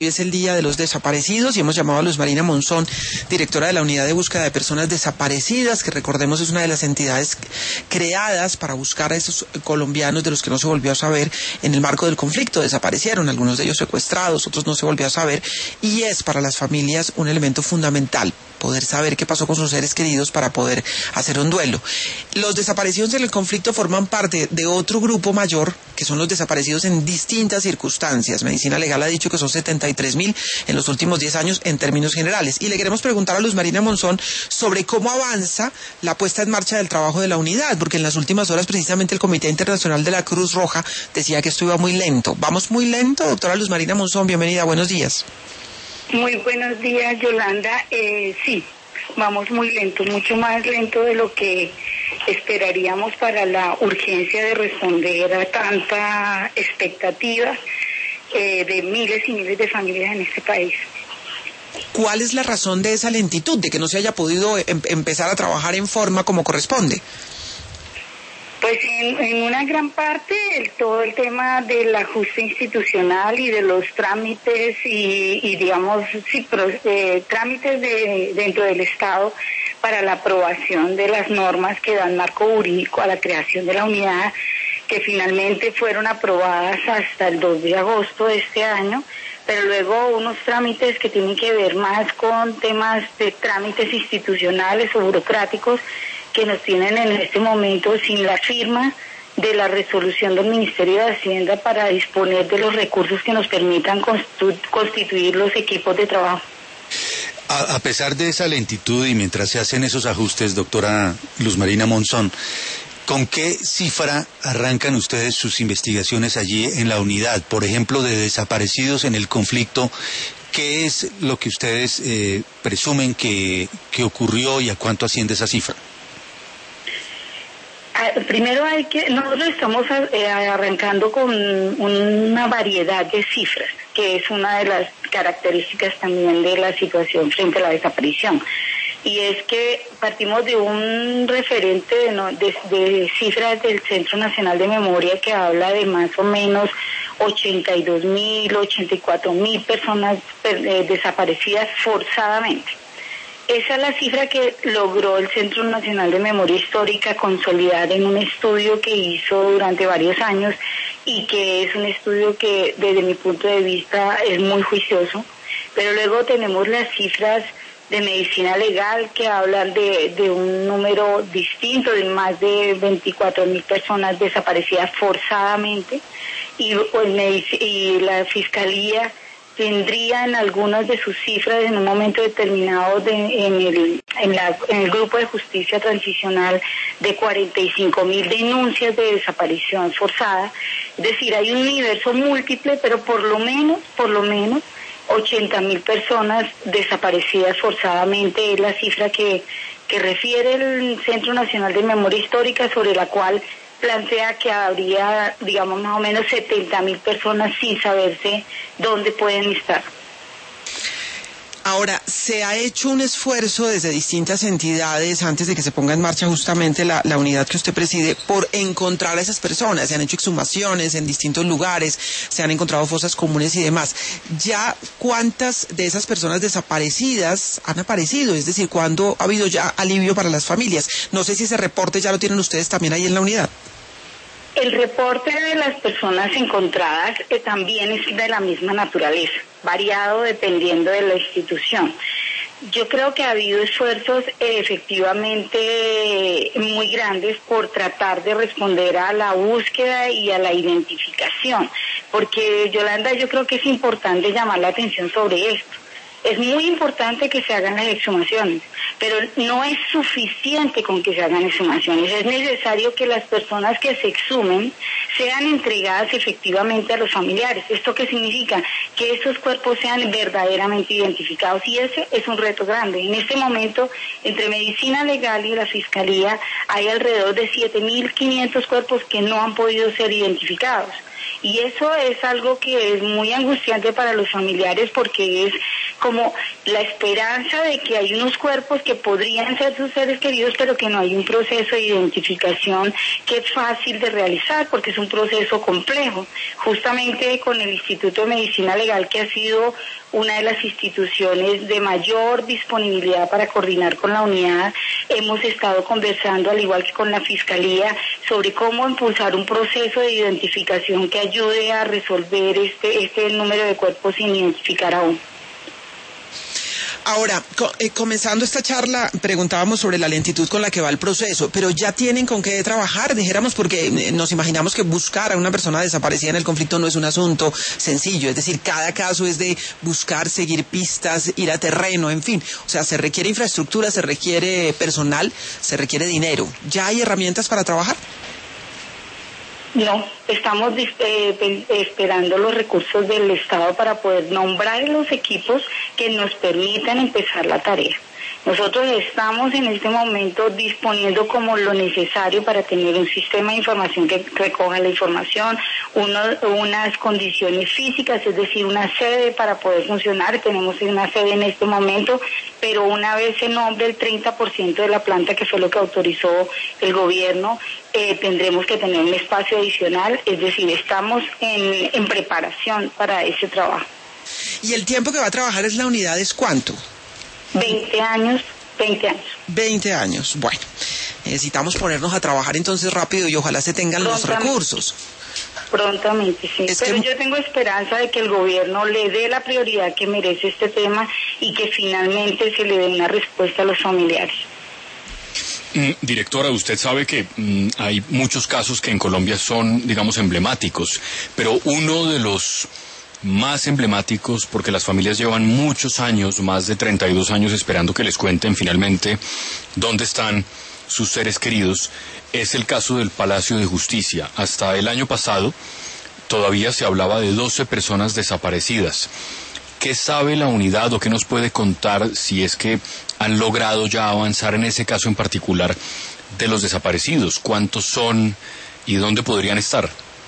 Hoy es el Día de los Desaparecidos y hemos llamado a Luz Marina Monzón, directora de la Unidad de Búsqueda de Personas Desaparecidas, que recordemos es una de las entidades creadas para buscar a esos colombianos de los que no se volvió a saber en el marco del conflicto. Desaparecieron, algunos de ellos secuestrados, otros no se volvió a saber, y es para las familias un elemento fundamental poder saber qué pasó con sus seres queridos para poder hacer un duelo. Los desaparecidos en el conflicto forman parte de otro grupo mayor, que son los desaparecidos en distintas circunstancias. Medicina Legal ha dicho que son 73.000 en los últimos 10 años en términos generales. Y le queremos preguntar a Luz Marina Monzón sobre cómo avanza la puesta en marcha del trabajo de la unidad, porque en las últimas horas precisamente el Comité Internacional de la Cruz Roja decía que esto iba muy lento. ¿Vamos muy lento? Doctora Luz Marina Monzón, bienvenida, buenos días. Muy buenos días, Yolanda. Sí, vamos muy lento, mucho más lento de lo que esperaríamos para la urgencia de responder a tanta expectativa de miles y miles de familias en este país. ¿Cuál es la razón de esa lentitud, de que no se haya podido empezar a trabajar en forma como corresponde? Pues en una gran parte todo el tema del ajuste institucional y de los trámites y digamos, sí, trámites dentro del Estado para la aprobación de las normas que dan marco jurídico a la creación de la unidad, que finalmente fueron aprobadas hasta el 2 de agosto de este año, pero luego unos trámites que tienen que ver más con temas de trámites institucionales o burocráticos que nos tienen en este momento sin la firma de la resolución del Ministerio de Hacienda para disponer de los recursos que nos permitan constituir los equipos de trabajo. A pesar de esa lentitud y mientras se hacen esos ajustes, doctora Luz Marina Monzón, ¿con qué cifra arrancan ustedes sus investigaciones allí en la unidad? Por ejemplo, de desaparecidos en el conflicto, ¿qué es lo que ustedes presumen que ocurrió y a cuánto asciende esa cifra? Primero nosotros estamos arrancando con una variedad de cifras, que es una de las características también de la situación frente a la desaparición. Y es que partimos de un referente de cifras del Centro Nacional de Memoria que habla de más o menos 82.000, 84.000 personas desaparecidas forzadamente. Esa es la cifra que logró el Centro Nacional de Memoria Histórica consolidar en un estudio que hizo durante varios años y que es un estudio que desde mi punto de vista es muy juicioso. Pero luego tenemos las cifras de Medicina Legal que hablan de un número distinto de más de 24.000 personas desaparecidas forzadamente y la Fiscalía tendría en algunas de sus cifras en un momento determinado en el grupo de justicia transicional de 45.000 denuncias de desaparición forzada. Es decir, hay un universo múltiple, pero por lo menos 80.000 personas desaparecidas forzadamente es la cifra que refiere el Centro Nacional de Memoria Histórica, sobre la cual plantea que habría, digamos, más o menos 70.000 personas sin saberse dónde pueden estar. Ahora, se ha hecho un esfuerzo desde distintas entidades antes de que se ponga en marcha justamente la unidad que usted preside por encontrar a esas personas. Se han hecho exhumaciones en distintos lugares, se han encontrado fosas comunes y demás. ¿Ya cuántas de esas personas desaparecidas han aparecido? Es decir, ¿cuándo ha habido ya alivio para las familias? No sé si ese reporte ya lo tienen ustedes también ahí en la unidad. El reporte de las personas encontradas también es de la misma naturaleza, variado dependiendo de la institución. Yo creo que ha habido esfuerzos efectivamente muy grandes por tratar de responder a la búsqueda y a la identificación, porque Yolanda, yo creo que es importante llamar la atención sobre esto. Es muy importante que se hagan las exhumaciones, pero no es suficiente con que se hagan exhumaciones. Es necesario que las personas que se exhumen sean entregadas efectivamente a los familiares. ¿Esto qué significa? Que esos cuerpos sean verdaderamente identificados, y ese es un reto grande. En este momento, entre Medicina Legal y la Fiscalía, hay alrededor de 7.500 cuerpos que no han podido ser identificados. Y eso es algo que es muy angustiante para los familiares, porque es como la esperanza de que hay unos cuerpos que podrían ser sus seres queridos, pero que no hay un proceso de identificación que es fácil de realizar, porque es un proceso complejo. Justamente con el Instituto de Medicina Legal, que ha sido una de las instituciones de mayor disponibilidad para coordinar con la unidad, hemos estado conversando, al igual que con la Fiscalía, sobre cómo impulsar un proceso de identificación que ayude a resolver este número de cuerpos sin identificar aún. Ahora, comenzando esta charla, preguntábamos sobre la lentitud con la que va el proceso, pero ya tienen con qué trabajar, dijéramos, porque nos imaginamos que buscar a una persona desaparecida en el conflicto no es un asunto sencillo, es decir, cada caso es de buscar, seguir pistas, ir a terreno, en fin, o sea, se requiere infraestructura, se requiere personal, se requiere dinero. ¿Ya hay herramientas para trabajar? No, estamos esperando los recursos del Estado para poder nombrar los equipos que nos permitan empezar la tarea. Nosotros estamos en este momento disponiendo como lo necesario para tener un sistema de información que recoja la información, unas condiciones físicas, es decir, una sede para poder funcionar. Tenemos una sede en este momento, pero una vez se nombre el 30% de la planta, que fue lo que autorizó el gobierno, tendremos que tener un espacio adicional, es decir, estamos en preparación para ese trabajo. ¿Y el tiempo que va a trabajar es la unidad es cuánto? 20 años. 20 años, bueno, necesitamos ponernos a trabajar entonces rápido y ojalá se tengan los recursos. Prontamente, sí. Pero yo tengo esperanza de que el gobierno le dé la prioridad que merece este tema y que finalmente se le dé una respuesta a los familiares. Directora, usted sabe que hay muchos casos que en Colombia son, digamos, emblemáticos, pero uno de los más emblemáticos, porque las familias llevan muchos años, más de 32 años, esperando que les cuenten finalmente dónde están sus seres queridos, es el caso del Palacio de Justicia. Hasta el año pasado todavía se hablaba de 12 personas desaparecidas. ¿Qué sabe la unidad o qué nos puede contar si es que han logrado ya avanzar en ese caso en particular de los desaparecidos? ¿Cuántos son y dónde podrían estar?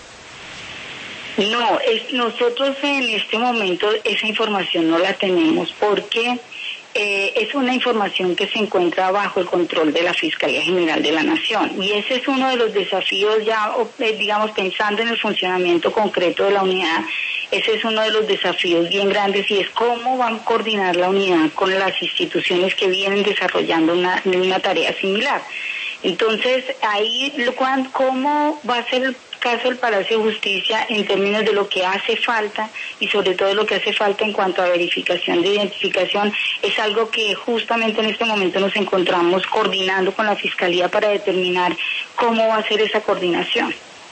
No, nosotros en este momento esa información no la tenemos porque es una información que se encuentra bajo el control de la Fiscalía General de la Nación, y ese es uno de los desafíos ya, digamos, pensando en el funcionamiento concreto de la unidad. Ese es uno de los desafíos bien grandes, y es cómo van a coordinar la unidad con las instituciones que vienen desarrollando una tarea similar. Entonces, ahí, ¿cómo va a ser el caso del Palacio de Justicia en términos de lo que hace falta y sobre todo lo que hace falta en cuanto a verificación de identificación? Es algo que justamente en este momento nos encontramos coordinando con la Fiscalía para determinar cómo va a ser esa coordinación.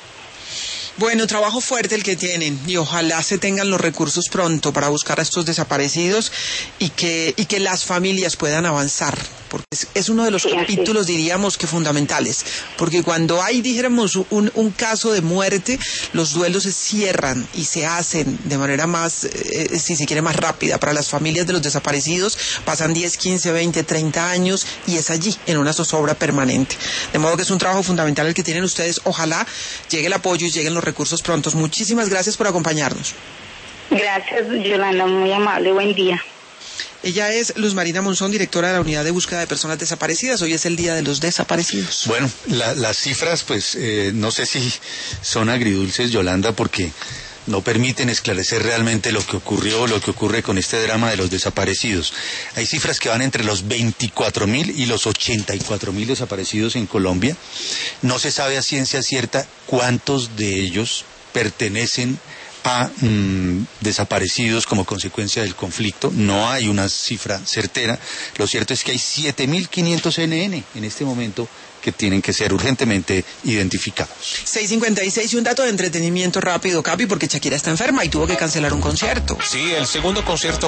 Bueno, trabajo fuerte el que tienen, y ojalá se tengan los recursos pronto para buscar a estos desaparecidos y que las familias puedan avanzar, porque es uno de los capítulos, diríamos, que fundamentales, porque cuando hay, dijéramos, un caso de muerte, los duelos se cierran y se hacen de manera más, si se quiere, más rápida. Para las familias de los desaparecidos pasan 10, 15, 20, 30 años y es allí, en una zozobra permanente. De modo que es un trabajo fundamental el que tienen ustedes. Ojalá llegue el apoyo y lleguen los recursos prontos. Muchísimas gracias por acompañarnos. Gracias, Yolanda, muy amable, buen día. Ella es Luz Marina Monzón, directora de la Unidad de Búsqueda de Personas Desaparecidas. Hoy es el Día de los Desaparecidos. Bueno, las cifras, pues, no sé si son agridulces, Yolanda, porque no permiten esclarecer realmente lo que ocurrió, lo que ocurre con este drama de los desaparecidos. Hay cifras que van entre los 24.000 y los 84.000 desaparecidos en Colombia. No se sabe a ciencia cierta cuántos de ellos pertenecen a desaparecidos como consecuencia del conflicto. No hay una cifra certera. Lo cierto es que hay 7.500 NN en este momento que tienen que ser urgentemente identificados. 6:56, y un dato de entretenimiento rápido, Capi, porque Shakira está enferma y tuvo que cancelar un concierto. Sí, el segundo concierto